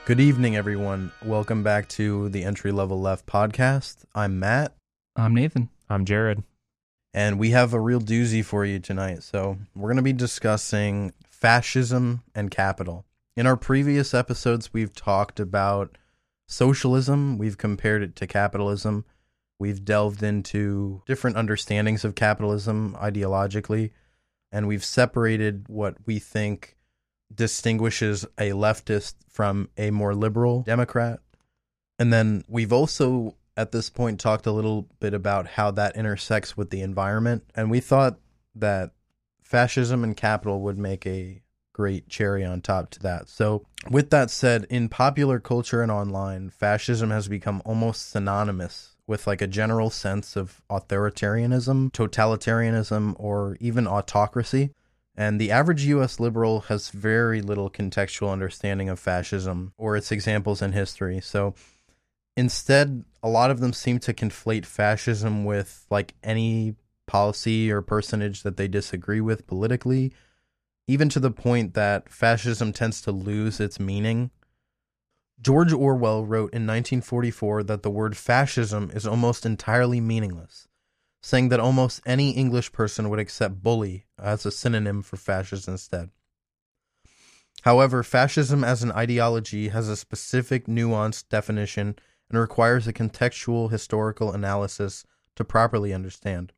Good evening, everyone. Welcome back to the Entry Level Left podcast. I'm Matt. I'm Nathan. I'm Jared. And we have a real doozy for you tonight. So we're going to be discussing fascism and capital. In our previous episodes, we've talked about socialism. We've compared it to capitalism. We've delved into different understandings of capitalism ideologically. And we've separated what we think distinguishes a leftist from a more liberal Democrat. And then we've also, at this point, talked a little bit about how that intersects with the environment. And we thought that fascism and capital would make a great cherry on top to that. So with that said, in popular culture and online, fascism has become almost synonymous with like a general sense of authoritarianism, totalitarianism, or even autocracy. And the average U.S. liberal has very little contextual understanding of fascism or its examples in history. So instead, a lot of them seem to conflate fascism with like any policy or personage that they disagree with politically, even to the point that fascism tends to lose its meaning. George Orwell wrote in 1944 that the word fascism is almost entirely meaningless, saying that almost any English person would accept bully as a synonym for fascist instead. However, fascism as an ideology has a specific nuanced definition and requires a contextual historical analysis to properly understand.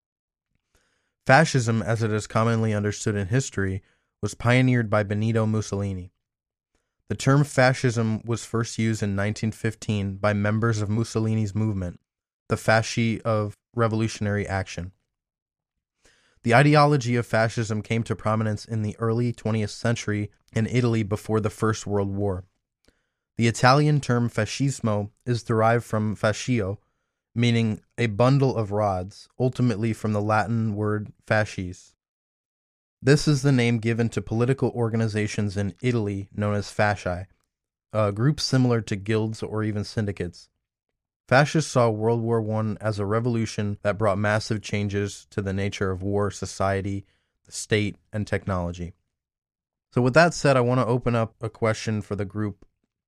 Fascism, as it is commonly understood in history, was pioneered by Benito Mussolini. The term fascism was first used in 1915 by members of Mussolini's movement, the Fasci of Revolutionary Action. The ideology of fascism came to prominence in the early 20th century in Italy before the First World War. The Italian term fascismo is derived from fascio, meaning a bundle of rods, ultimately from the Latin word fasces. This is the name given to political organizations in Italy known as fasci, groups similar to guilds or even syndicates. Fascists saw World War I as a revolution that brought massive changes to the nature of war, society, the state, and technology. So with that said, I want to open up a question for the group,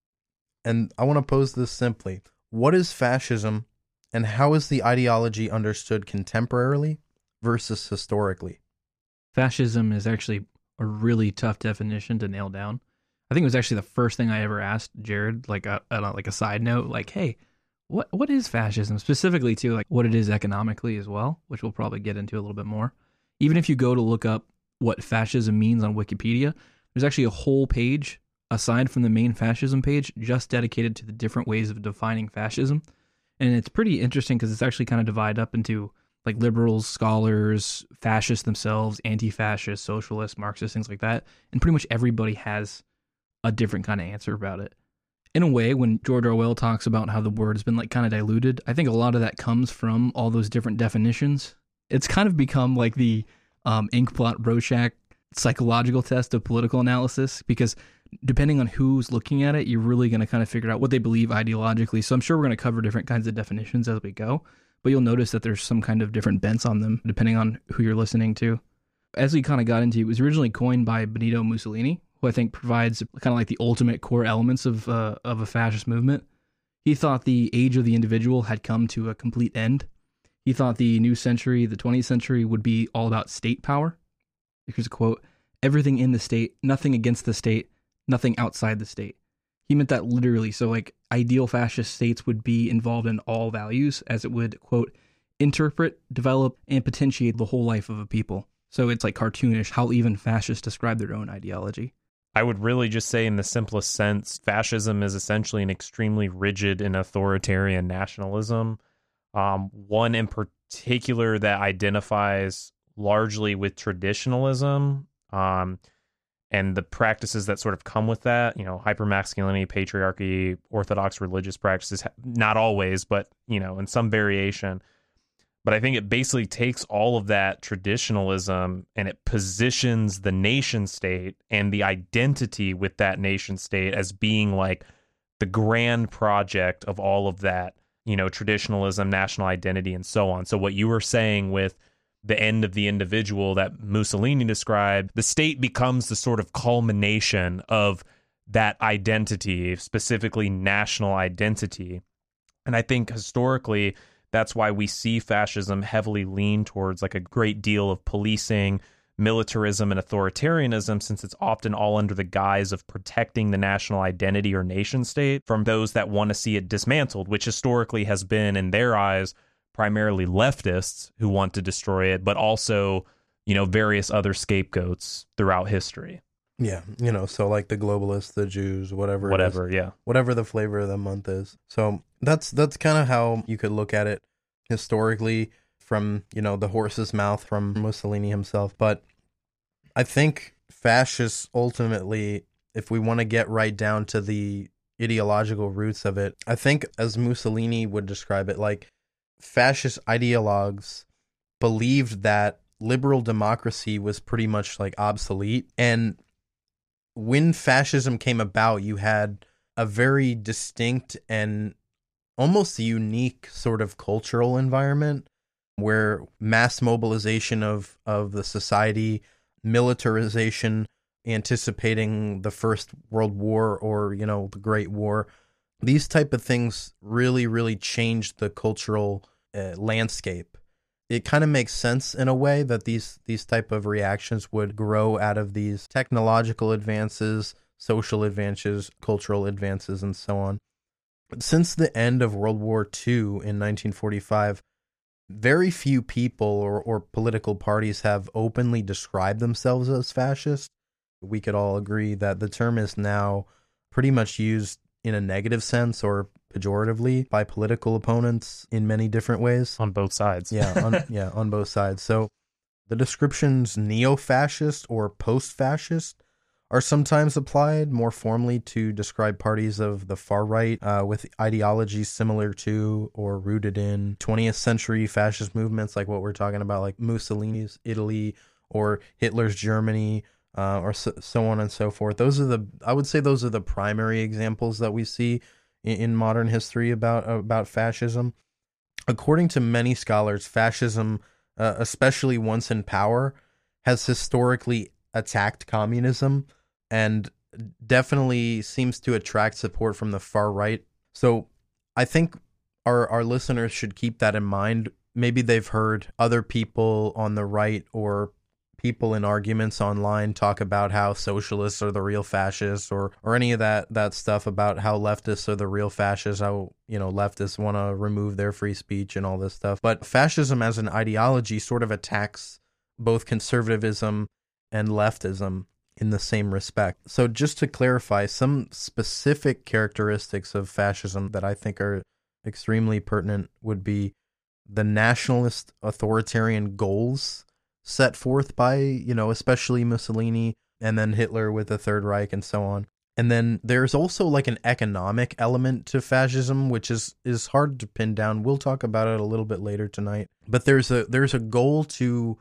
and I want to pose this simply. What is fascism, and how is the ideology understood contemporarily versus historically? Fascism is actually a really tough definition to nail down. I think it was actually the first thing I ever asked Jared, like a side note, like, hey, what is fascism? Specifically to like what it is economically as well, which we'll probably get into a little bit more. Even if you go to look up what fascism means on Wikipedia, there's actually a whole page aside from the main fascism page just dedicated to the different ways of defining fascism. And it's pretty interesting because it's actually kind of divided up into like liberals, scholars, fascists themselves, anti-fascists, socialists, Marxists, things like that. And pretty much everybody has a different kind of answer about it. In a way, when George Orwell talks about how the word's been like kind of diluted, I think a lot of that comes from all those different definitions. It's kind of become like the Inkblot-Rorschach psychological test of political analysis, because depending on who's looking at it, you're really going to kind of figure out what they believe ideologically. So I'm sure we're going to cover different kinds of definitions as we go, but you'll notice that there's some kind of different bents on them depending on who you're listening to. As we kind of got into, it was originally coined by Benito Mussolini, who I think provides kind of like the ultimate core elements of a fascist movement. He thought the age of the individual had come to a complete end. He thought the new century, the 20th century, would be all about state power. Here's a quote: "Everything in the state, nothing against the state, nothing outside the state." He meant that literally. So like ideal fascist states would be involved in all values, as it would, quote, interpret, develop, and potentiate the whole life of a people. So it's like cartoonish how even fascists describe their own ideology. I would really just say in the simplest sense, fascism is essentially an extremely rigid and authoritarian nationalism. One in particular that identifies largely with traditionalism, and the practices that sort of come with that, hypermasculinity, patriarchy, orthodox religious practices, not always, but, in some variation. But I think it basically takes all of that traditionalism and it positions the nation state and the identity with that nation state as being like the grand project of all of that, traditionalism, national identity, and so on. So what you were saying with the end of the individual that Mussolini described, the state becomes the sort of culmination of that identity, specifically national identity. And I think historically, that's why we see fascism heavily lean towards like a great deal of policing, militarism, and authoritarianism, since it's often all under the guise of protecting the national identity or nation state from those that want to see it dismantled, which historically has been, in their eyes, primarily leftists who want to destroy it, but also, various other scapegoats throughout history. Yeah, so like the globalists, the Jews, whatever the flavor of the month is. So that's kind of how you could look at it historically from, the horse's mouth from Mussolini himself. But I think fascists ultimately, if we want to get right down to the ideological roots of it, I think as Mussolini would describe it, like fascist ideologues believed that liberal democracy was pretty much like obsolete. And when fascism came about, you had a very distinct and almost unique sort of cultural environment where mass mobilization of the society, militarization, anticipating the First World War or, the Great War, these type of things really, really changed the cultural landscape. It kind of makes sense in a way that these type of reactions would grow out of these technological advances, social advances, cultural advances, and so on. But since the end of World War II in 1945, very few people or political parties have openly described themselves as fascist. We could all agree that the term is now pretty much used in a negative sense or pejoratively by political opponents in many different ways. On both sides. On both sides. So the descriptions neo-fascist or post-fascist are sometimes applied more formally to describe parties of the far right with ideologies similar to or rooted in 20th century fascist movements like what we're talking about, like Mussolini's Italy or Hitler's Germany, or so on and so forth. I would say those are the primary examples that we see in modern history about fascism. According to many scholars, fascism, especially once in power, has historically attacked communism and definitely seems to attract support from the far right. So I think our listeners should keep that in mind. Maybe they've heard other people on the right or people in arguments online talk about how socialists are the real fascists or any of that stuff about how leftists are the real fascists, how, leftists want to remove their free speech and all this stuff. But fascism as an ideology sort of attacks both conservatism and leftism in the same respect. So just to clarify, some specific characteristics of fascism that I think are extremely pertinent would be the nationalist authoritarian goals set forth by, especially Mussolini and then Hitler with the Third Reich and so on. And then there's also like an economic element to fascism, which is hard to pin down. We'll talk about it a little bit later tonight. But there's a goal to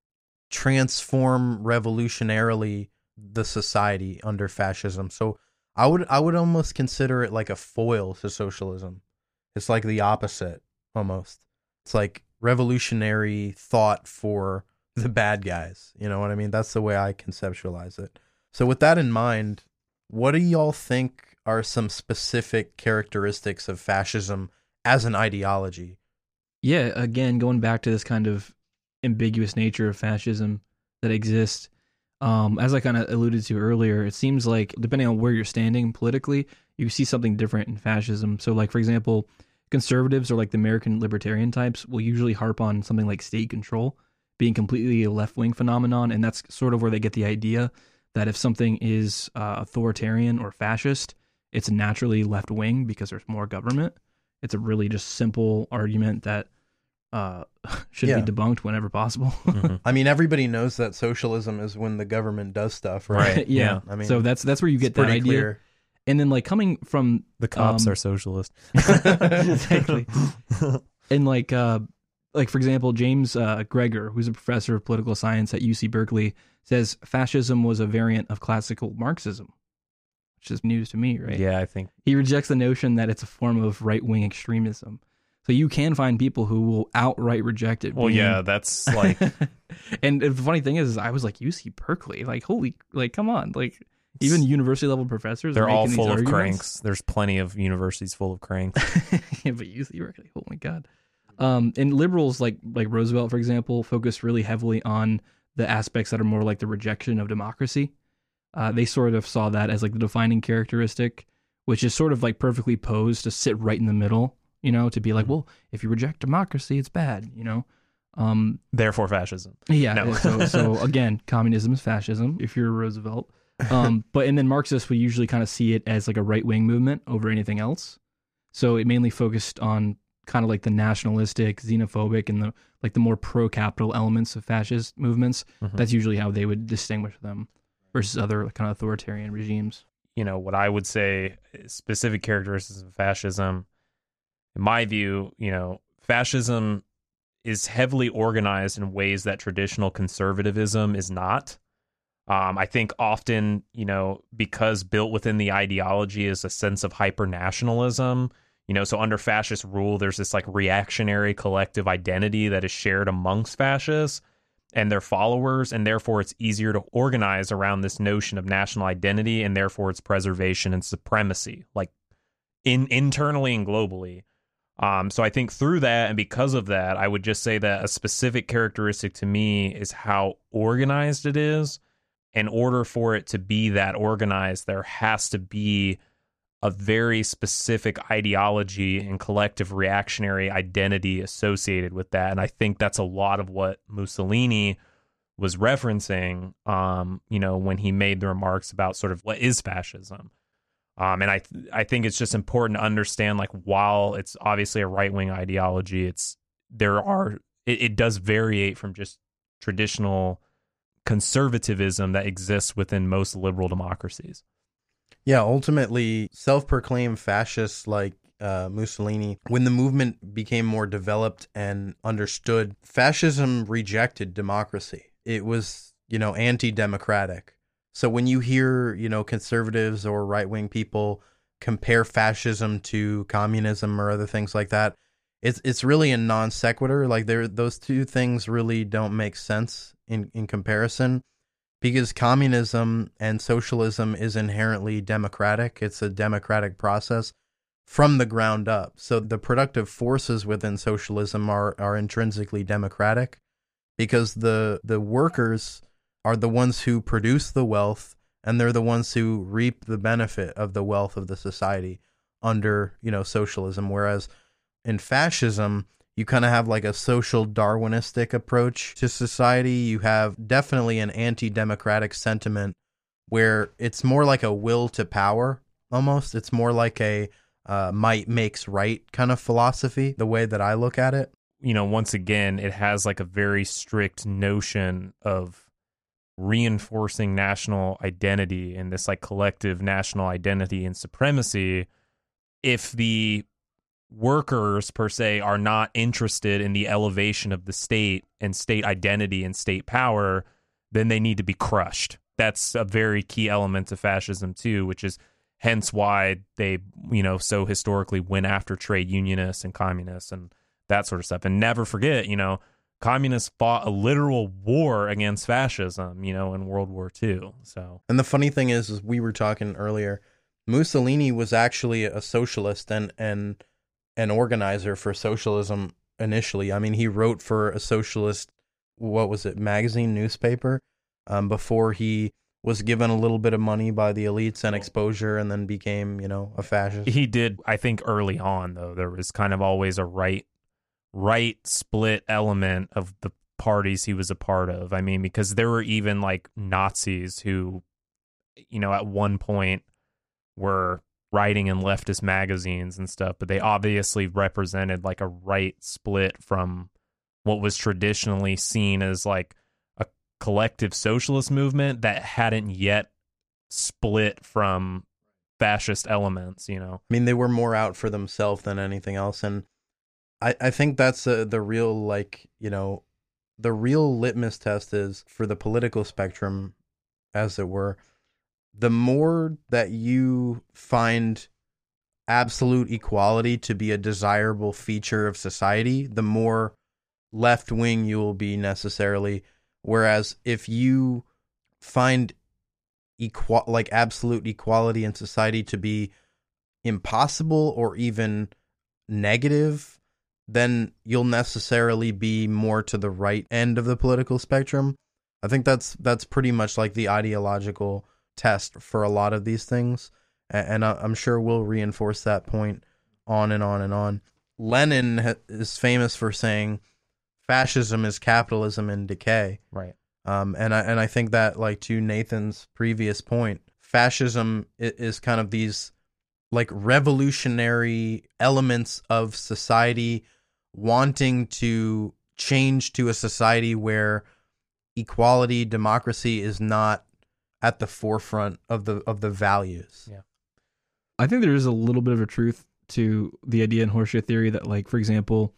transform revolutionarily the society under fascism. So I would almost consider it like a foil to socialism. It's like the opposite almost. It's like revolutionary thought for the bad guys. You know what I mean? That's the way I conceptualize it. So with that in mind, what do y'all think are some specific characteristics of fascism as an ideology? Yeah, again, going back to this kind of ambiguous nature of fascism that exists, as I kind of alluded to earlier, it seems like depending on where you're standing politically, you see something different in fascism. So like, for example, conservatives or like the American libertarian types will usually harp on something like state control being completely a left-wing phenomenon, and that's sort of where they get the idea that if something is authoritarian or fascist, it's naturally left-wing because there's more government. It's a really just simple argument that should be debunked whenever possible. Mm-hmm. I mean, everybody knows that socialism is when the government does stuff, right? Yeah. I mean, so that's where you get that idea. Clear. And then like coming from The cops are socialist. Exactly. And like, for example, James Greger, who's a professor of political science at UC Berkeley, says fascism was a variant of classical Marxism, which is news to me, right? Yeah, I think. He rejects the notion that it's a form of right-wing extremism. So you can find people who will outright reject it. Well, yeah, that's like... And the funny thing is I was like, UC Berkeley? Like, holy, like, come on. Like, Even university level professors, They're are all making full these of arguments. cranks. There's plenty of universities full of cranks. Yeah, but you were like, oh my god. And liberals like Roosevelt, for example, focused really heavily on the aspects that are more like the rejection of democracy. They sort of saw that as like the defining characteristic, which is sort of like perfectly posed to sit right in the middle, to be like, well, if you reject democracy, it's bad, Therefore, fascism. Yeah. No. so again, communism is fascism if you're Roosevelt. And then Marxists would usually kind of see it as like a right-wing movement over anything else. So it mainly focused on kind of like the nationalistic, xenophobic, and the more pro-capital elements of fascist movements. Mm-hmm. That's usually how they would distinguish them versus other kind of authoritarian regimes. What I would say specific characteristics of fascism, in my view, fascism is heavily organized in ways that traditional conservatism is not. I think often, because built within the ideology is a sense of hyper-nationalism, so under fascist rule, there's this like reactionary collective identity that is shared amongst fascists and their followers, and therefore it's easier to organize around this notion of national identity and therefore its preservation and supremacy, like internally and globally. So I think through that and because of that, I would just say that a specific characteristic to me is how organized it is. In order for it to be that organized, there has to be a very specific ideology and collective reactionary identity associated with that. And I think that's a lot of what Mussolini was referencing, when he made the remarks about sort of what is fascism. And I think it's just important to understand, like, while it's obviously a right-wing ideology, it does variate from just traditional conservatism that exists within most liberal democracies. Yeah, ultimately, self-proclaimed fascists like Mussolini, when the movement became more developed and understood, fascism rejected democracy. It was, anti-democratic. So when you hear, conservatives or right-wing people compare fascism to communism or other things like that, it's really a non sequitur. Like those two things really don't make sense in comparison, because communism and socialism is inherently democratic. It's a democratic process from the ground up. So the productive forces within socialism are intrinsically democratic, because the workers are the ones who produce the wealth, and they're the ones who reap the benefit of the wealth of the society under, socialism. Whereas in fascism, you kind of have like a social Darwinistic approach to society. You have definitely an anti-democratic sentiment where it's more like a will to power almost. It's more like a might makes right kind of philosophy, the way that I look at it. Once again, it has like a very strict notion of reinforcing national identity and this like collective national identity and supremacy. If the workers per se are not interested in the elevation of the state and state identity and state power, then they need to be crushed. That's a very key element of fascism too, which is hence why they, so historically went after trade unionists and communists and that sort of stuff. And never forget, communists fought a literal war against fascism, in World War II. So, and the funny thing is we were talking earlier, Mussolini was actually a socialist and an organizer for socialism initially. I mean, he wrote for a socialist, magazine, newspaper, before he was given a little bit of money by the elites and exposure, and then became, a fascist. He did, I think early on, though, there was kind of always a right split element of the parties he was a part of. I mean, because there were even like Nazis who, at one point were writing in leftist magazines and stuff, but they obviously represented like a right split from what was traditionally seen as like a collective socialist movement that hadn't yet split from fascist elements, I mean, they were more out for themselves than anything else. And I think that's the real, the real litmus test is for the political spectrum, as it were. The more that you find absolute equality to be a desirable feature of society, the more left-wing you will be necessarily. Whereas if you find like absolute equality in society to be impossible or even negative, then you'll necessarily be more to the right end of the political spectrum. I think that's pretty much like the ideological test for a lot of these things, and I'm sure we'll reinforce that point on and on and on. Lenin is famous for saying fascism is capitalism in decay. Right. And I think that, like, to Nathan's previous point, fascism is kind of these like revolutionary elements of society wanting to change to a society where equality, democracy is not at the forefront of the values. Yeah. I think there is a little bit of a truth to the idea in horseshoe theory that, like, for example,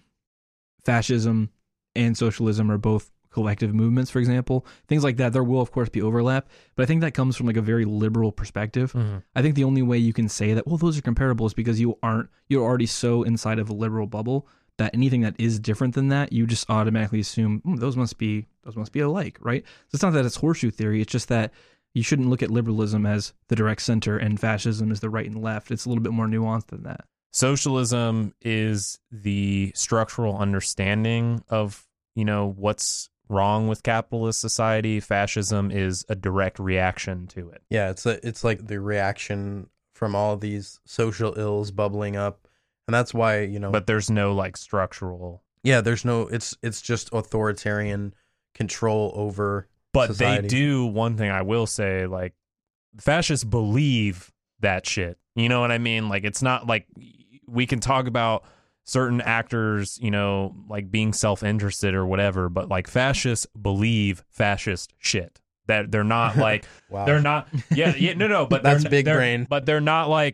fascism and socialism are both collective movements, for example. Things like that, there will, of course, be overlap, but I think that comes from like a very liberal perspective. Mm-hmm. I think the only way you can say that, well, those are comparable is because you're already so inside of a liberal bubble that anything that is different than that, you just automatically assume those must be alike, right? So it's not that it's horseshoe theory, it's just that you shouldn't look at liberalism as the direct center and fascism as the right and left. It's a little bit more nuanced than that. Socialism is the structural understanding of, what's wrong with capitalist society. Fascism is a direct reaction to it. Yeah, it's like the reaction from all these social ills bubbling up, and that's why But there's no like structural. Yeah, there's no. It's just authoritarian control over. But society. They do one thing I will say, like, fascists believe that shit. You know what I mean? Like, it's not like we can talk about certain actors, like being self-interested or whatever, but like fascists believe fascist shit. That they're not like Wow. They're not no, but That's they're, big they're, brain. But they're not like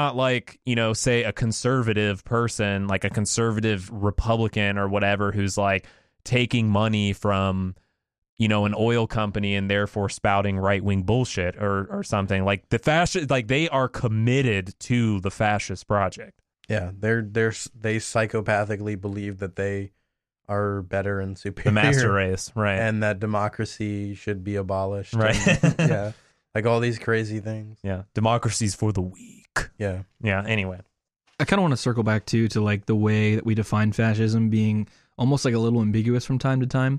say a conservative person, like a conservative Republican or whatever, who's like taking money from an oil company and therefore spouting right-wing bullshit or something. Like the fascist, like they are committed to the fascist project. Yeah, they psychopathically believe that they are better and superior. The master race, right? And that democracy should be abolished. Right. And, yeah. Like all these crazy things. Yeah. Democracy's for the weak. Yeah. Yeah. Anyway. I kind of want to circle back to like the way that we define fascism being almost like a little ambiguous from time to time.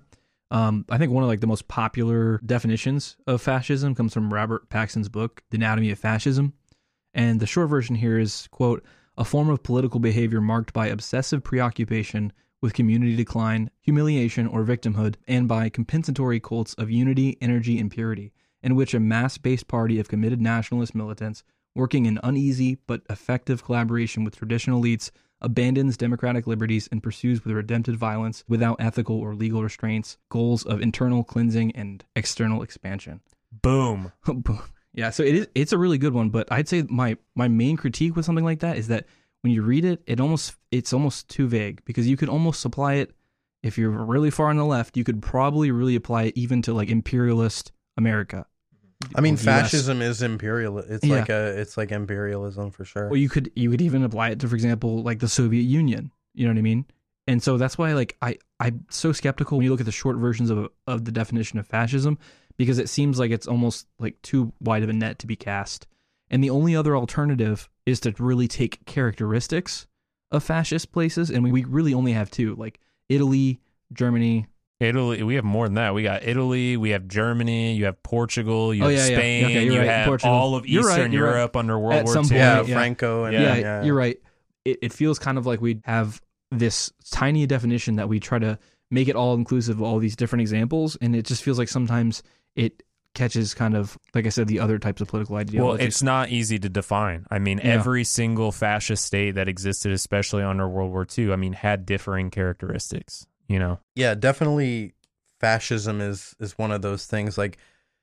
I think one of like the most popular definitions of fascism comes from Robert Paxton's book, The Anatomy of Fascism. And the short version here is, quote, a form of political behavior marked by obsessive preoccupation with community decline, humiliation, or victimhood, and by compensatory cults of unity, energy, and purity, in which a mass-based party of committed nationalist militants, working in uneasy but effective collaboration with traditional elites, abandons democratic liberties and pursues with redemptive violence, without ethical or legal restraints, goals of internal cleansing and external expansion. Boom. Yeah, so it's a really good one, but I'd say my main critique with something like that is that when you read it, it's almost too vague, because you could almost apply it, if you're really far on the left, you could probably really apply it even to like imperialist America. I mean, US. fascism is imperial. It's like imperialism for sure. Well, you could even apply it to, for example, like the Soviet Union. You know what I mean? And so that's why like I'm so skeptical when you look at the short versions of the definition of fascism, because it seems like it's almost like too wide of a net to be cast. And the only other alternative is to really take characteristics of fascist places, and we really only have two, like Italy, Germany. Italy, we have more than that. We got Italy, we have Germany, you have Portugal, you have Spain, Okay, you right. have Portugal. all of Eastern Europe under World At War some II. point, Yeah, yeah. Franco. And Yeah, you're right. It feels kind of like we have this tiny definition that we try to make it all inclusive of all these different examples, and it just feels like sometimes it catches kind of, like I said, the other types of political ideologies. Well, it's not easy to define. I mean, every single fascist state that existed, especially under World War II, I mean, had differing characteristics, Yeah, definitely fascism is one of those things. Like,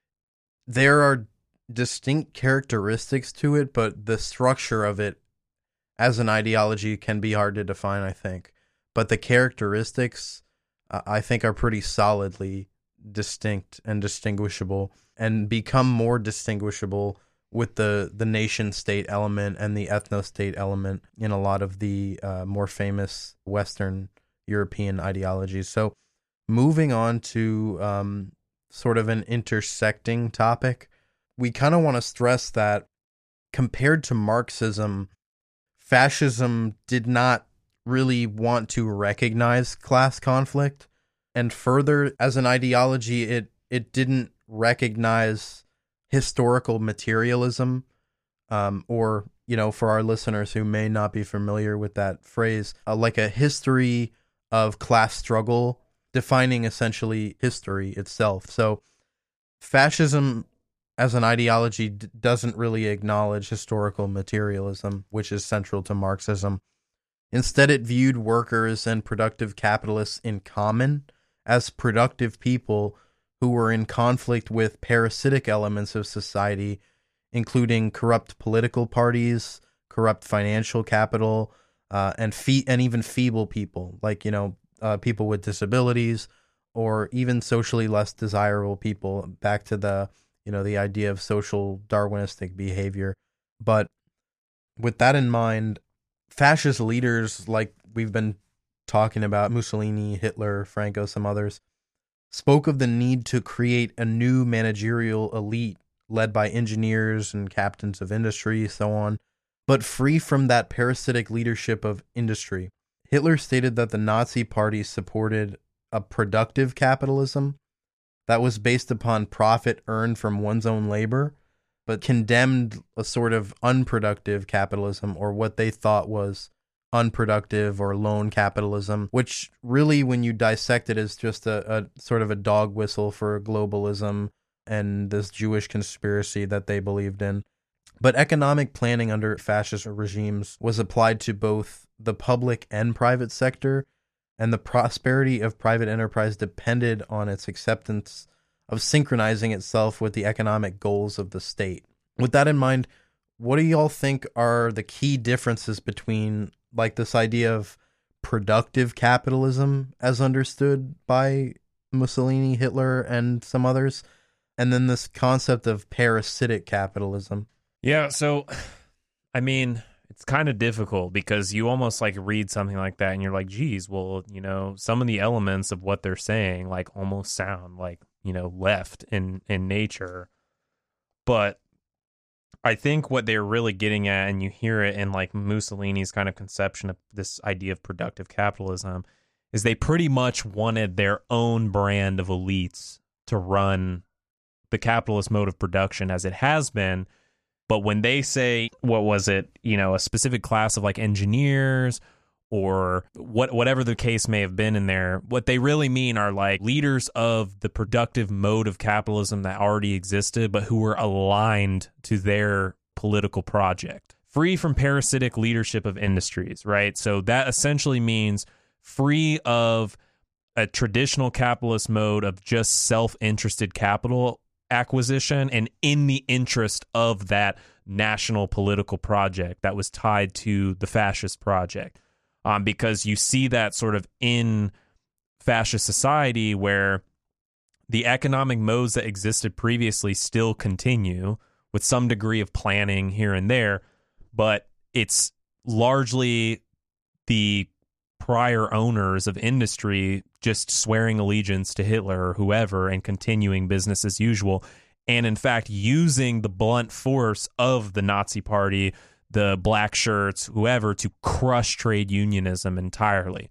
there are distinct characteristics to it, but the structure of it as an ideology can be hard to define, I think. But the characteristics, I think, are pretty solidly distinct and distinguishable, and become more distinguishable with the nation state element and the ethno state element in a lot of the more famous Western European ideologies. So moving on to sort of an intersecting topic, we kind of want to stress that compared to Marxism, fascism did not really want to recognize class conflict. And further, as an ideology, it didn't recognize historical materialism, or, for our listeners who may not be familiar with that phrase, like a history of class struggle, defining essentially history itself. So fascism as an ideology doesn't really acknowledge historical materialism, which is central to Marxism. Instead, it viewed workers and productive capitalists in common as productive people who were in conflict with parasitic elements of society, including corrupt political parties, corrupt financial capital, and even feeble people, like, people with disabilities, or even socially less desirable people, back to the idea of social Darwinistic behavior. But with that in mind, fascist leaders, like we've been talking about, Mussolini, Hitler, Franco, some others, spoke of the need to create a new managerial elite led by engineers and captains of industry, so on, but free from that parasitic leadership of industry. Hitler stated that the Nazi Party supported a productive capitalism that was based upon profit earned from one's own labor, but condemned a sort of unproductive capitalism, or what they thought was unproductive or loan capitalism, which really, when you dissect it, is just a sort of a dog whistle for globalism and this Jewish conspiracy that they believed in. But economic planning under fascist regimes was applied to both the public and private sector, and the prosperity of private enterprise depended on its acceptance of synchronizing itself with the economic goals of the state. With that in mind, what do y'all think are the key differences between, like, this idea of productive capitalism as understood by Mussolini, Hitler, and some others, and then this concept of parasitic capitalism? Yeah, so, I mean, it's kind of difficult because you almost like read something like that and you're like, geez, well, some of the elements of what they're saying like almost sound like, left in nature. But I think what they're really getting at, and you hear it in like Mussolini's kind of conception of this idea of productive capitalism, is they pretty much wanted their own brand of elites to run the capitalist mode of production as it has been. But when they say, what was it, a specific class of like engineers or whatever the case may have been in there, what they really mean are like leaders of the productive mode of capitalism that already existed, but who were aligned to their political project, free from parasitic leadership of industries, right? So that essentially means free of a traditional capitalist mode of just self-interested capital acquisition and in the interest of that national political project that was tied to the fascist project. Because you see that sort of in fascist society where the economic modes that existed previously still continue with some degree of planning here and there, but it's largely the prior owners of industry just swearing allegiance to Hitler or whoever and continuing business as usual. And in fact, using the blunt force of the Nazi Party, the black shirts, whoever, to crush trade unionism entirely.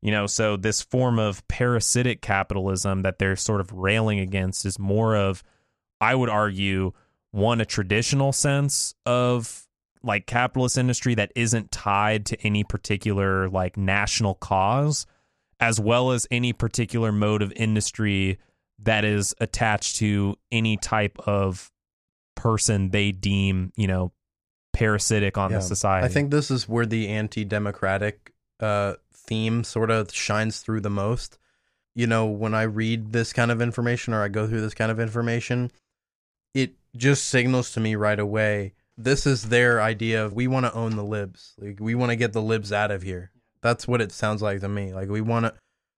So this form of parasitic capitalism that they're sort of railing against is more of, I would argue, a traditional sense of like capitalist industry that isn't tied to any particular like national cause, as well as any particular mode of industry that is attached to any type of person they deem, parasitic on the society. I think this is where the anti-democratic theme sort of shines through the most. When I read this kind of information or I go through this kind of information, it just signals to me right away, this is their idea of, we want to own the libs. Like, we want to get the libs out of here. That's what it sounds like to me. Like, we want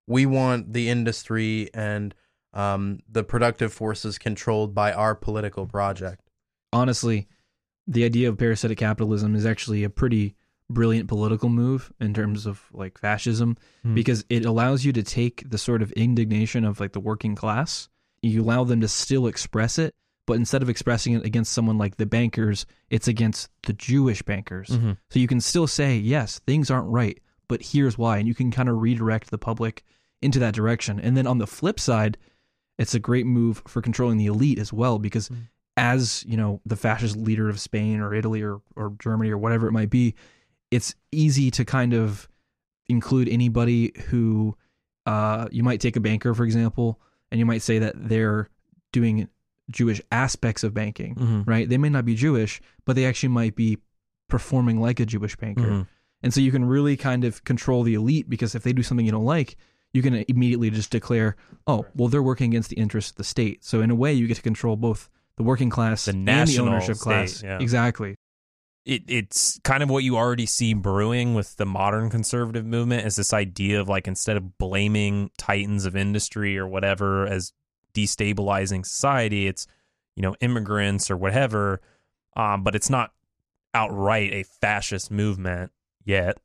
the industry and the productive forces controlled by our political project. Honestly, the idea of parasitic capitalism is actually a pretty brilliant political move in terms of like fascism, because it allows you to take the sort of indignation of like the working class, you allow them to still express it, but instead of expressing it against someone like the bankers, it's against the Jewish bankers. Mm-hmm. So you can still say, yes, things aren't right, but here's why. And you can kind of redirect the public into that direction. And then on the flip side, it's a great move for controlling the elite as well, because as, you know, the fascist leader of Spain or Italy or Germany or whatever it might be, it's easy to kind of include anybody who you might take a banker, for example, and you might say that they're doing Jewish aspects of banking, right? They may not be Jewish, but they actually might be performing like a Jewish banker. And so you can really kind of control the elite, because if they do something you don't like, you can immediately just declare, oh, well, they're working against the interests of the state. So in a way, you get to control both the working class and the ownership class. Yeah. Exactly. It's kind of what you already see brewing with the modern conservative movement, is this idea of like, instead of blaming titans of industry or whatever as destabilizing society, it's, you know, immigrants or whatever, but it's not outright a fascist movement yet.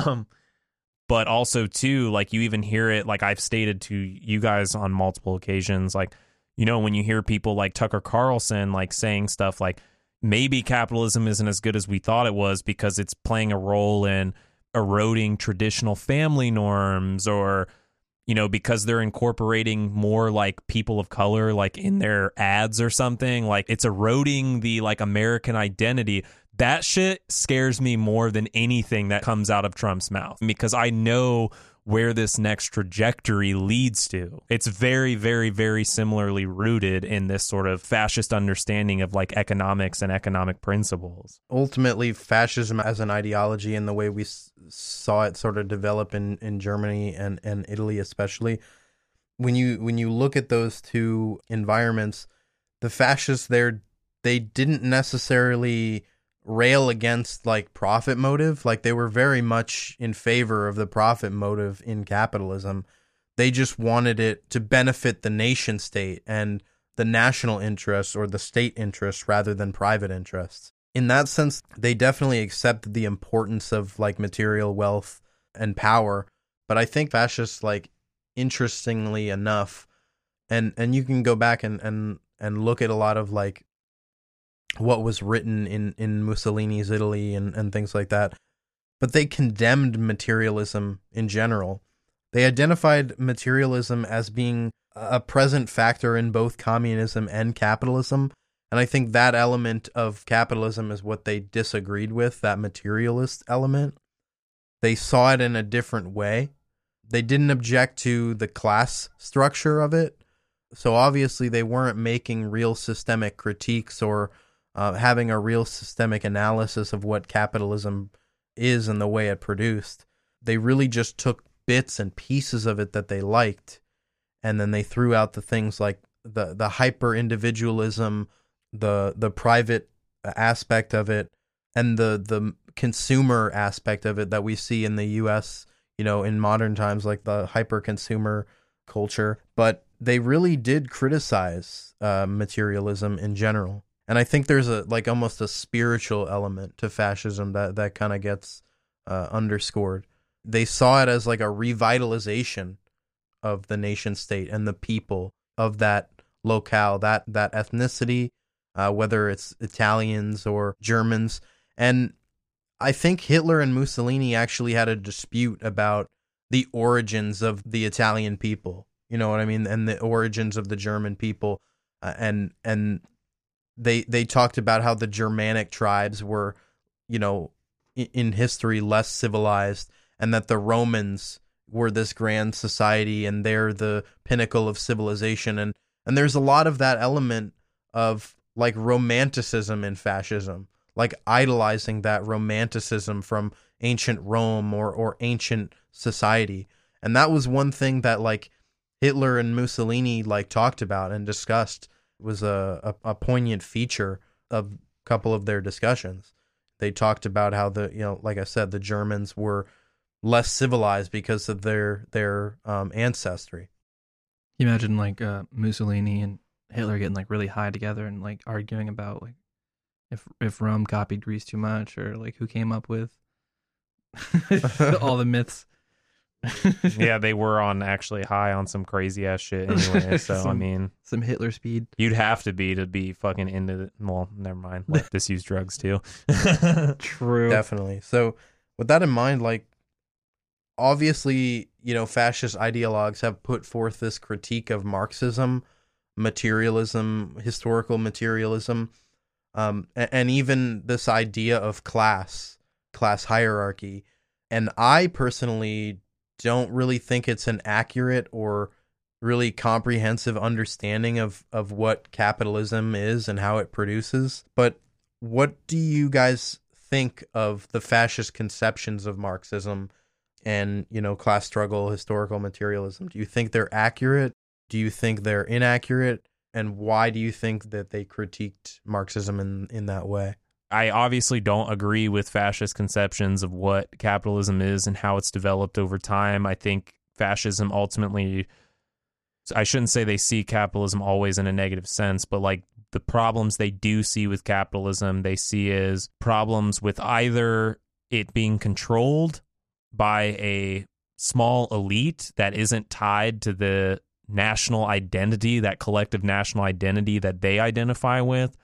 But also too, like, you even hear it, like I've stated to you guys on multiple occasions, like, you know, when you hear people like Tucker Carlson like saying stuff like, maybe capitalism isn't as good as we thought it was because it's playing a role in eroding traditional family norms, or, you know, because they're incorporating more like people of color like in their ads or something, like it's eroding the like American identity. That shit scares me more than anything that comes out of Trump's mouth, because I know where this next trajectory leads to. It's very, very, very similarly rooted in this sort of fascist understanding of like economics and economic principles. Ultimately, fascism as an ideology, and the way we saw it sort of develop in Germany and Italy especially, when you look at those two environments, the fascists there, they didn't necessarily rail against like profit motive. Like, they were very much in favor of the profit motive in capitalism. They just wanted it to benefit the nation state and the national interests, or the state interests, rather than private interests. In that sense, they definitely accepted the importance of like material wealth and power. But I think fascists, like, interestingly enough, and you can go back and look at a lot of like what was written in Mussolini's Italy and things like that. But they condemned materialism in general. They identified materialism as being a present factor in both communism and capitalism. And I think that element of capitalism is what they disagreed with, that materialist element. They saw it in a different way. They didn't object to the class structure of it. So obviously they weren't making real systemic critiques or having a real systemic analysis of what capitalism is and the way it produced. They really just took bits and pieces of it that they liked, and then they threw out the things like the hyper individualism, the private aspect of it, and the consumer aspect of it that we see in the U.S., you know, in modern times, like the hyper consumer culture. But they really did criticize materialism in general. And I think there's a like almost a spiritual element to fascism that kind of gets underscored. They saw it as like a revitalization of the nation state and the people of that locale, that ethnicity, whether it's Italians or Germans. And I think Hitler and Mussolini actually had a dispute about the origins of the Italian people. You know what I mean? And the origins of the German people. And they talked about how the Germanic tribes were, you know, in history less civilized, and that the Romans were this grand society and they're the pinnacle of civilization. And there's a lot of that element of like romanticism in fascism, like idolizing that romanticism from ancient Rome or ancient society. And that was one thing that like Hitler and Mussolini like talked about and discussed. Was a poignant feature of a couple of their discussions. They talked about how the, you know, like I said, the Germans were less civilized because of their ancestry. You imagine like Mussolini and Hitler getting like really high together and like arguing about like if Rome copied Greece too much, or like who came up with all the myths. Yeah, they were on actually high on some crazy ass shit anyway. So I mean, some Hitler speed. you'd have to be fucking into it. Well, never mind. Let this use drugs too. True. Definitely. So with that in mind, like, obviously, fascist ideologues have put forth this critique of Marxism, materialism, historical materialism, and even this idea of class hierarchy. And I personally don't really think it's an accurate or really comprehensive understanding of what capitalism is and how it produces. But what do you guys think of the fascist conceptions of Marxism and, class struggle, historical materialism? Do you think they're accurate? Do you think they're inaccurate? And why do you think that they critiqued Marxism in that way? I obviously don't agree with fascist conceptions of what capitalism is and how it's developed over time. I think fascism ultimately, I shouldn't say they see capitalism always in a negative sense, but like the problems they do see with capitalism, they see as problems with either it being controlled by a small elite that isn't tied to the national identity, that collective national identity that they identify with.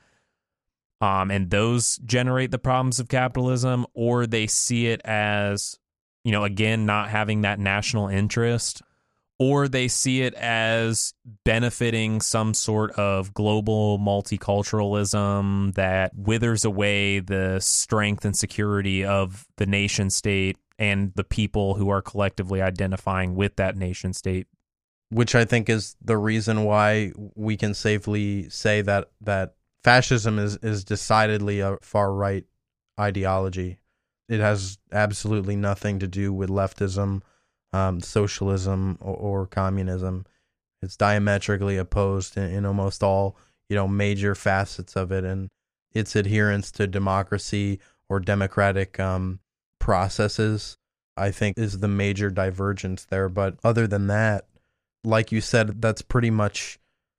And those generate the problems of capitalism, or they see it as, again, not having that national interest, or they see it as benefiting some sort of global multiculturalism that withers away the strength and security of the nation state and the people who are collectively identifying with that nation state. Which I think is the reason why we can safely say that fascism is decidedly a far-right ideology. It has absolutely nothing to do with leftism, socialism, or communism. It's diametrically opposed in almost all, major facets of it, and its adherence to democracy or democratic processes, I think, is the major divergence there. But other than that, like you said, that's pretty much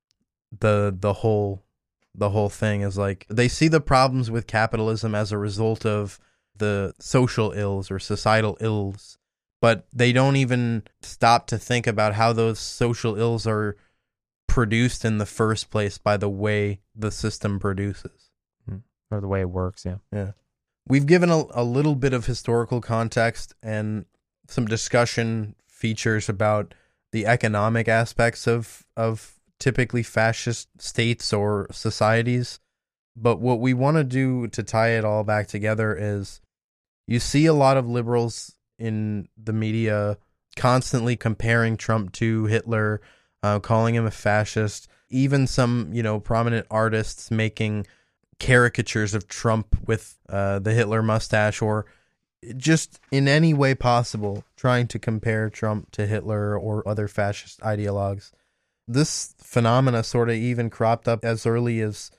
the whole thing is like they see the problems with capitalism as a result of the social ills or societal ills, but they don't even stop to think about how those social ills are produced in the first place by the way the system produces. Or the way it works, yeah. Yeah. We've given a little bit of historical context and some discussion features about the economic aspects of typically fascist states or societies. But what we want to do to tie it all back together is you see a lot of liberals in the media constantly comparing Trump to Hitler, calling him a fascist, even some, prominent artists making caricatures of Trump with the Hitler mustache, or just in any way possible trying to compare Trump to Hitler or other fascist ideologues. This phenomena sort of even cropped up as early as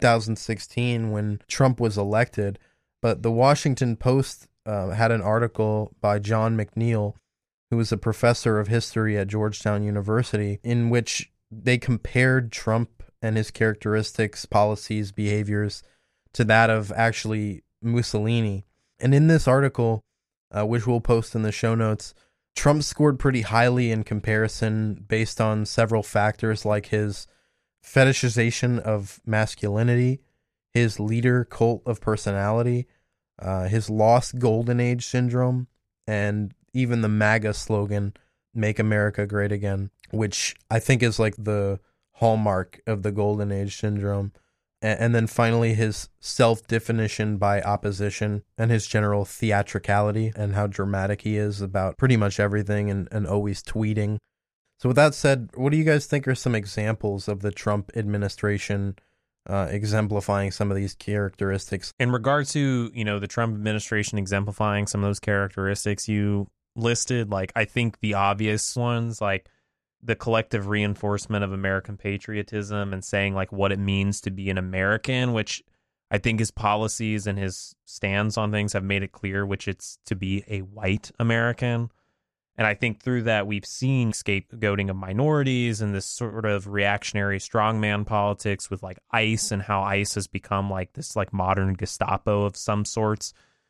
2016 when Trump was elected. But the Washington Post had an article by John McNeil, who was a professor of history at Georgetown University, in which they compared Trump and his characteristics, policies, behaviors to that of actually Mussolini. And in this article, which we'll post in the show notes, Trump scored pretty highly in comparison based on several factors like his fetishization of masculinity, his leader cult of personality, his lost golden age syndrome, and even the MAGA slogan, Make America Great Again, which I think is like the hallmark of the golden age syndrome. And then finally, his self-definition by opposition and his general theatricality and how dramatic he is about pretty much everything and always tweeting. So with that said, what do you guys think are some examples of the Trump administration exemplifying some of these characteristics? In regard to, the Trump administration exemplifying some of those characteristics you listed, like I think the obvious ones, like the collective reinforcement of American patriotism and saying like what it means to be an American, which I think his policies and his stands on things have made it clear, which it's to be a white American. And I think through that, we've seen scapegoating of minorities and this sort of reactionary strongman politics with like ICE and how ICE has become like this like modern Gestapo of some sorts.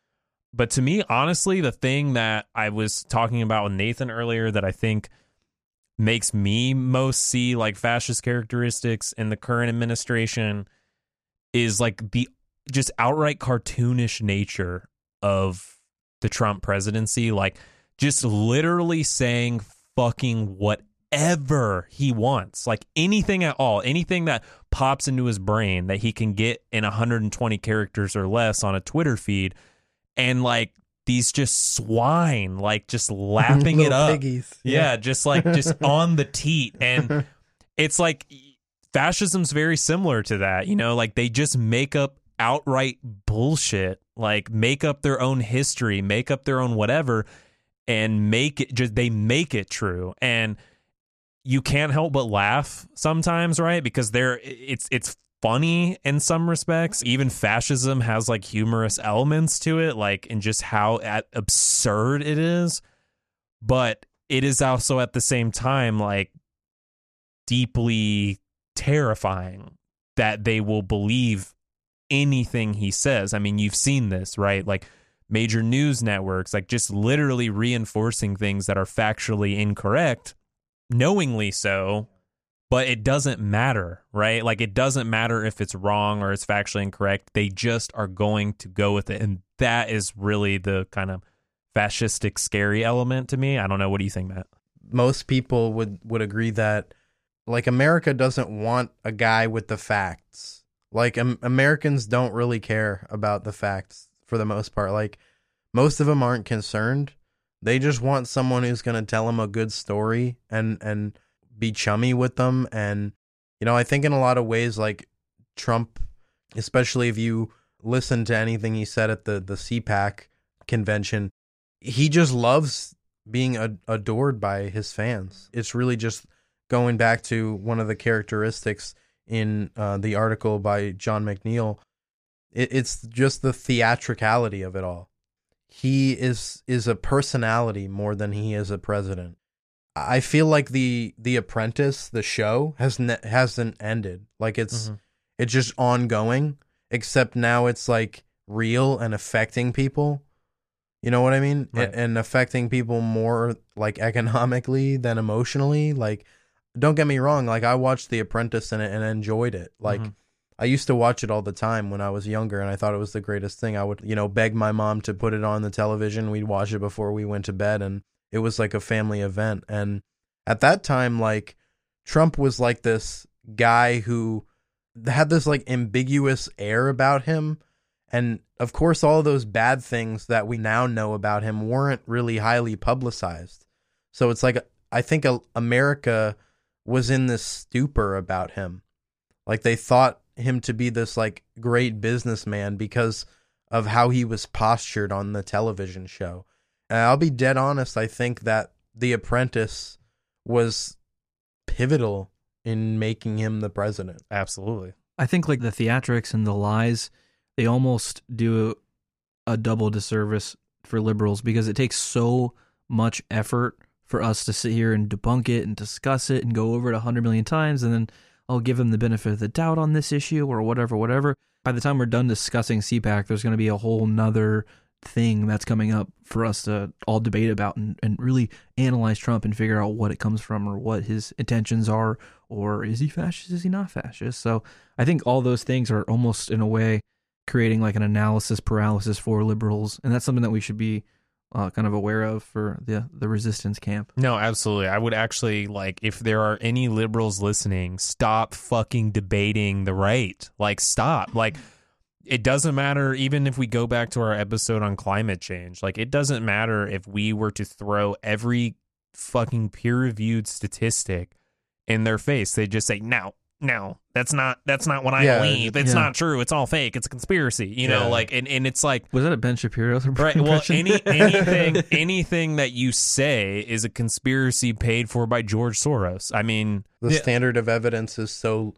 But to me, honestly, the thing that I was talking about with Nathan earlier that I think makes me most see like fascist characteristics in the current administration is like the just outright cartoonish nature of the Trump presidency. Like just literally saying fucking whatever he wants, like anything at all, anything that pops into his brain that he can get in 120 characters or less on a Twitter feed. And like these just swine, like just lapping it up. Piggies. Yeah, just on the teat. And it's like fascism's very similar to that, you know, like they just make up outright bullshit, like make up their own history, make up their own whatever, and they make it true. And you can't help but laugh sometimes, right? Because it's funny in some respects. Even fascism has like humorous elements to it, like in just how absurd it is. But it is also at the same time like deeply terrifying that they will believe anything he says. I mean, you've seen this, right? Like major news networks, like just literally reinforcing things that are factually incorrect, knowingly so. But it doesn't matter, right? Like, it doesn't matter if it's wrong or it's factually incorrect. They just are going to go with it. And that is really the kind of fascistic, scary element to me. I don't know. What do you think, Matt? Most people would agree that, like, America doesn't want a guy with the facts. Like, Americans don't really care about the facts for the most part. Like, most of them aren't concerned. They just want someone who's going to tell them a good story and be chummy with them. And, you know, I think in a lot of ways, like Trump, especially if you listen to anything he said at the CPAC convention, he just loves being adored by his fans. It's really just going back to one of the characteristics in the article by John McNeil. It's just the theatricality of it all. He is a personality more than he is a president. I feel like the Apprentice, the show, hasn't ended. Like it's just ongoing, except now it's like real and affecting people. You know what I mean? Right. And affecting people more like economically than emotionally. Like, don't get me wrong. Like, I watched The Apprentice and enjoyed it. Like, I used to watch it all the time when I was younger, and I thought it was the greatest thing. I would, you know, beg my mom to put it on the television. We'd watch it before we went to bed, and it was like a family event. And at that time, like, Trump was like this guy who had this like ambiguous air about him. And of course, all those bad things that we now know about him weren't really highly publicized. So it's like, I think America was in this stupor about him. Like, they thought him to be this like great businessman because of how he was postured on the television show. And I'll be dead honest, I think that The Apprentice was pivotal in making him the president. Absolutely. I think like the theatrics and the lies, they almost do a double disservice for liberals because it takes so much effort for us to sit here and debunk it and discuss it and go over it 100 million times, and then I'll give them the benefit of the doubt on this issue or whatever. By the time we're done discussing CPAC, there's going to be a whole nother thing that's coming up for us to all debate about and really analyze Trump and figure out what it comes from or what his intentions are, or is he fascist, is he not fascist? So I think all those things are almost in a way creating like an analysis paralysis for liberals, and that's something that we should be kind of aware of for the resistance camp. No, absolutely. I would actually, like, if there are any liberals listening, stop fucking debating the right. Like, stop. Like, it doesn't matter, even if we go back to our episode on climate change, like, it doesn't matter if we were to throw every fucking peer-reviewed statistic in their face. They just say, no, that's not what I believe. It's not true. It's all fake. It's a conspiracy. You know, like, and it's like, was that a Ben Shapiro right? Well, anything that you say is a conspiracy paid for by George Soros. I mean, the standard of evidence is so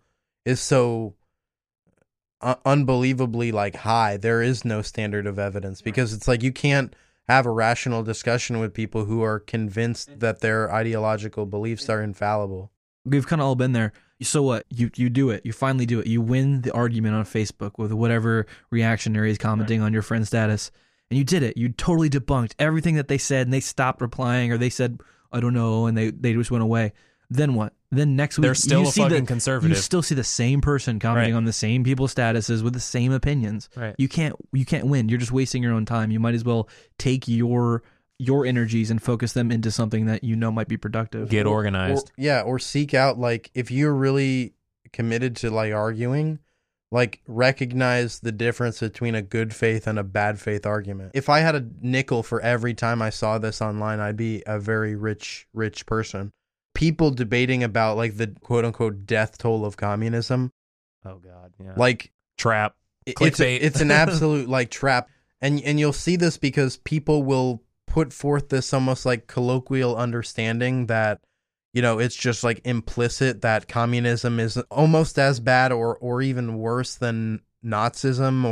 unbelievably like high. There is no standard of evidence because it's like you can't have a rational discussion with people who are convinced that their ideological beliefs are infallible. We've kind of all been there. So what? You do it. You finally do it. You win the argument on Facebook with whatever reactionary is commenting on your friend's status. and you did it. You totally debunked everything that they said, and they stopped replying, or they said, I don't know, and they just went away. Then what? Then next week, They're still you a see fucking conservative. You still see the same person commenting Right. on the same people's statuses with the same opinions. Right. You can't win. You're just wasting your own time. You might as well take your energies and focus them into something that you know might be productive. Get organized. Or seek out, like, if you're really committed to like arguing, like, recognize the difference between a good faith and a bad faith argument. If I had a nickel for every time I saw this online, I'd be a very rich person. People debating about like the quote unquote death toll of communism. Oh God, yeah. Like, Trap. it's an absolute like trap. And you'll see this because people will put forth this almost like colloquial understanding that, you know, it's just like implicit that communism is almost as bad or even worse than Nazism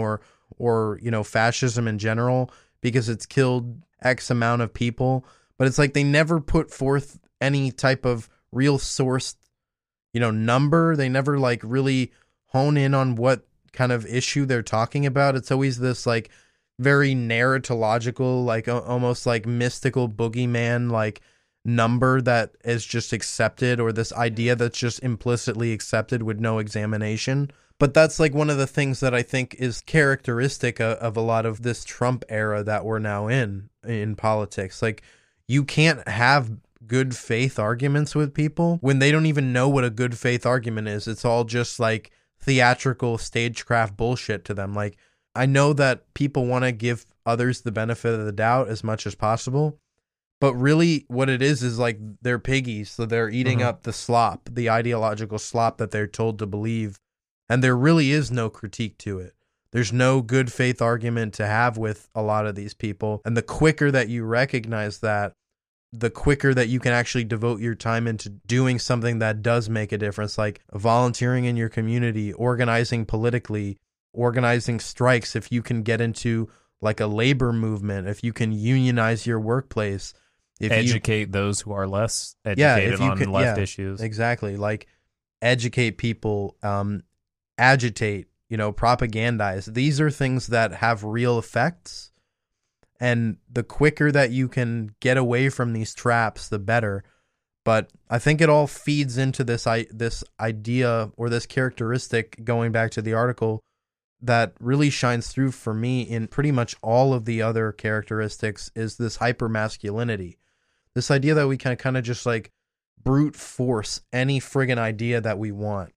or you know, fascism in general because it's killed X amount of people. But it's like they never put forth any type of real source, you know, number. They never like really hone in on what kind of issue they're talking about. It's always this like very narratological, like almost like mystical boogeyman like number that is just accepted, or this idea that's just implicitly accepted with no examination. But that's like one of the things that I think is characteristic of a lot of this Trump era that we're now in politics. Like, you can't have good faith arguments with people when they don't even know what a good faith argument is. It's all just like theatrical stagecraft bullshit to them. Like, I know that people want to give others the benefit of the doubt as much as possible, but really what it is like they're piggies, so they're eating up the slop, the ideological slop that they're told to believe, and there really is no critique to it. There's no good faith argument to have with a lot of these people, and the quicker that you recognize that, the quicker that you can actually devote your time into doing something that does make a difference, like volunteering in your community, organizing politically, organizing strikes. If you can get into like a labor movement, if you can unionize your workplace, if educate those who are less educated on left issues. Exactly. Like, educate people, agitate, you know, propagandize. These are things that have real effects. And the quicker that you can get away from these traps, the better. But I think it all feeds into this idea or this characteristic, going back to the article, that really shines through for me in pretty much all of the other characteristics, is this hypermasculinity. This idea that we can kind of just like brute force any friggin' idea that we want.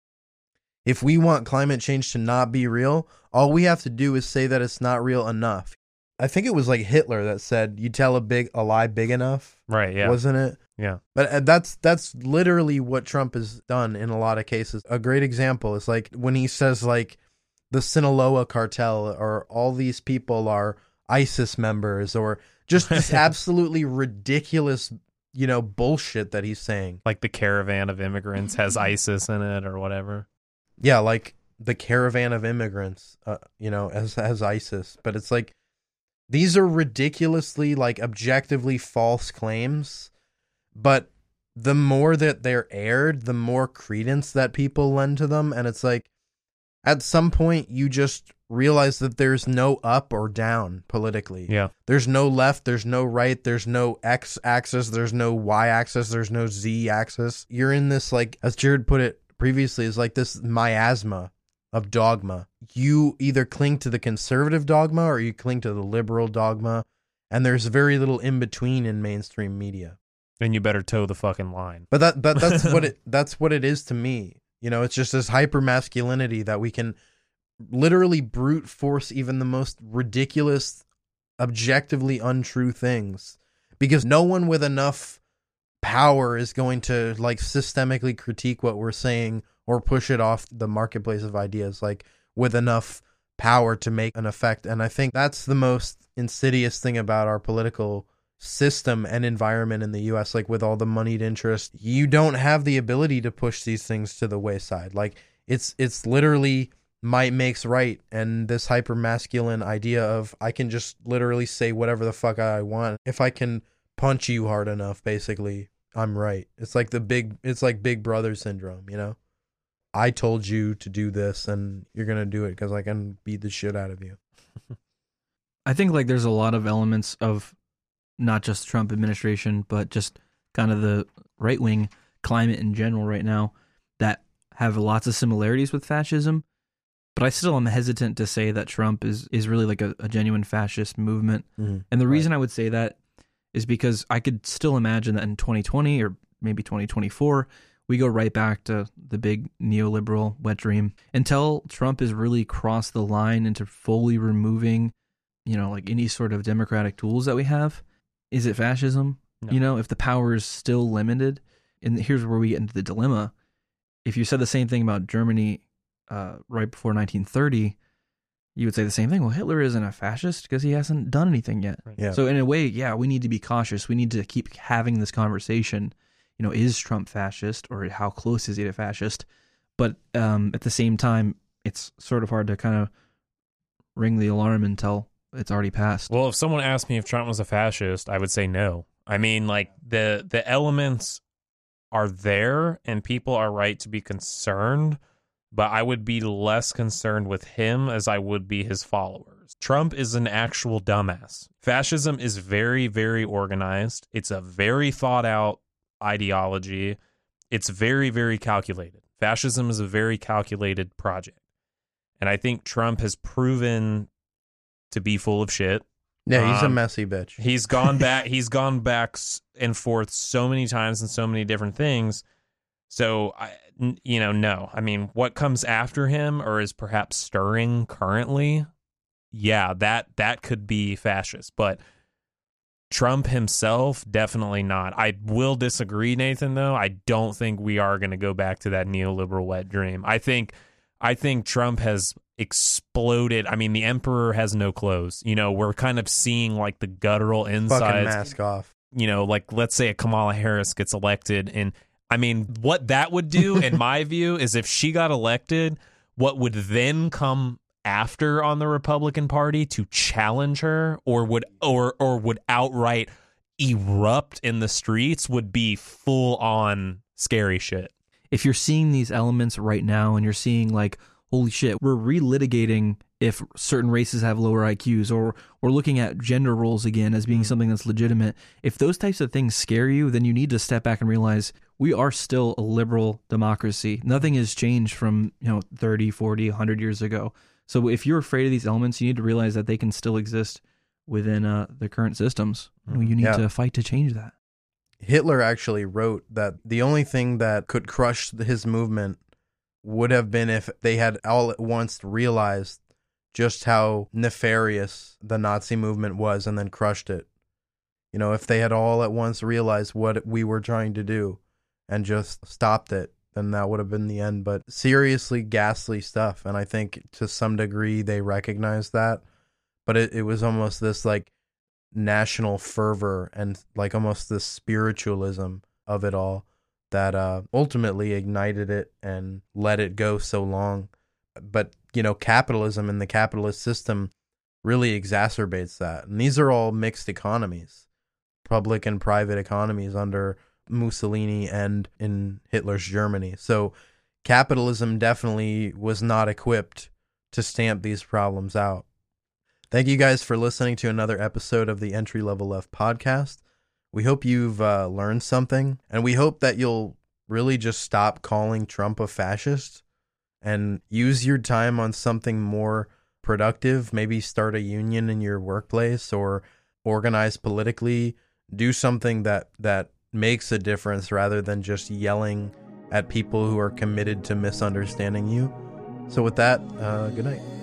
If we want climate change to not be real, all we have to do is say that it's not real enough. I think it was like Hitler that said, you tell a lie big enough. Right, yeah. Wasn't it? Yeah. But that's literally what Trump has done in a lot of cases. A great example is like when he says like the Sinaloa cartel or all these people are ISIS members, or just this absolutely ridiculous, you know, bullshit that he's saying. Like the caravan of immigrants has ISIS in it or whatever. Yeah, like the caravan of immigrants, you know, has ISIS. But it's like, these are ridiculously, like, objectively false claims, but the more that they're aired, the more credence that people lend to them. And it's like, at some point, you just realize that there's no up or down politically. Yeah. There's no left, there's no right, there's no X axis, there's no Y axis, there's no Z axis. You're in this, like, as Jared put it previously, is like this miasma of dogma. You either cling to the conservative dogma or you cling to the liberal dogma, and there's very little in between in mainstream media. Then you better toe the fucking line. But that's what it is to me. You know, it's just this hyper masculinity that we can literally brute force even the most ridiculous, objectively untrue things, because no one with enough power is going to like systemically critique what we're saying or push it off the marketplace of ideas, like with enough power to make an effect. And I think that's the most insidious thing about our political system and environment in the US. Like, with all the moneyed interest, you don't have the ability to push these things to the wayside. Like, it's literally might makes right, and this hyper masculine idea of I can just literally say whatever the fuck I want. If I can punch you hard enough, basically, I'm right. It's like Big Brother syndrome, you know? I told you to do this, and you're going to do it because I can beat the shit out of you. I think like there's a lot of elements of not just Trump administration, but just kind of the right-wing climate in general right now that have lots of similarities with fascism. But I still am hesitant to say that Trump is really like a genuine fascist movement. Mm-hmm. And the reason I would say that is because I could still imagine that in 2020 or maybe 2024, we go right back to the big neoliberal wet dream until Trump has really crossed the line into fully removing, like any sort of democratic tools that we have. Is it fascism? No. If the power is still limited, and here's where we get into the dilemma. If you said the same thing about Germany right before 1930, you would say the same thing. Well, Hitler isn't a fascist because he hasn't done anything yet. Right. Yeah. So in a way, yeah, we need to be cautious. We need to keep having this conversation. Is Trump fascist, or how close is he to fascist? But at the same time, it's sort of hard to kind of ring the alarm until it's already passed. Well, if someone asked me if Trump was a fascist, I would say no. I mean, like the elements are there, and people are right to be concerned, but I would be less concerned with him as I would be his followers. Trump is an actual dumbass. Fascism is very, very organized. It's a very thought out ideology. It's very, very calculated. Fascism is a very calculated project. And I think Trump has proven to be full of shit. Yeah, he's a messy bitch. He's gone back and forth so many times and so many different things. So, no. I mean, what comes after him or is perhaps stirring currently, yeah, that could be fascist. But Trump himself, definitely not. I will disagree, Nathan, though. I don't think we are going to go back to that neoliberal wet dream. I think Trump has exploded. I mean, the emperor has no clothes. We're kind of seeing like the guttural insides. Fucking mask off. Like let's say a Kamala Harris gets elected, and I mean, what that would do, in my view, is if she got elected, what would then come after on the Republican Party to challenge her, or would outright erupt in the streets, would be full on scary shit. If you're seeing these elements right now and you're seeing like, holy shit, we're relitigating if certain races have lower IQs, or we're looking at gender roles again as being something that's legitimate. If those types of things scare you, then you need to step back and realize we are still a liberal democracy. Nothing has changed from 30, 40, 100 years ago. So if you're afraid of these elements, you need to realize that they can still exist within the current systems. You need to fight to change that. Hitler actually wrote that the only thing that could crush his movement would have been if they had all at once realized just how nefarious the Nazi movement was and then crushed it. If they had all at once realized what we were trying to do and just stopped it, then that would have been the end. But seriously ghastly stuff. And I think to some degree they recognized that. But it was almost this like national fervor and like almost this spiritualism of it all that ultimately ignited it and let it go so long. But, capitalism and the capitalist system really exacerbates that. And these are all mixed economies, public and private economies under Mussolini and in Hitler's Germany. So capitalism definitely was not equipped to stamp these problems out. Thank you guys for listening to another episode of the Entry Level Left podcast. We hope you've learned something, and we hope that you'll really just stop calling Trump a fascist and use your time on something more productive. Maybe start a union in your workplace or organize politically. Do something that makes a difference rather than just yelling at people who are committed to misunderstanding you. So with that, good night.